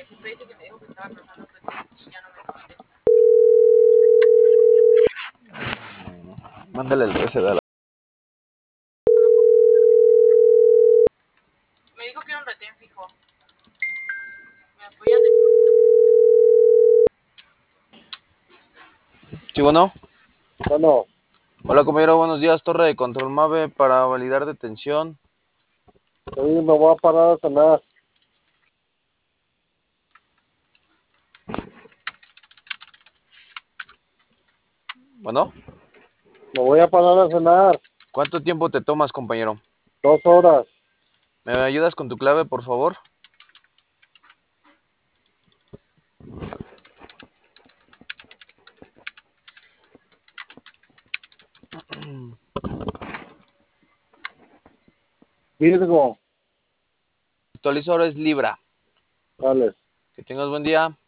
Mándale el receta a la... Me dijo que era un retén fijo. Me apoyan de... Sí, bueno. Bueno, Hola, compañero, buenos días. Torre de control MAVE para validar detención. hoy me voy a parar a cenar. Bueno, Me voy a parar a cenar. ¿cuánto tiempo te tomas, compañero? 2 horas. ¿Me ayudas con tu clave, por favor? Virgo. Actualizador es Libra. Vale. Que tengas buen día.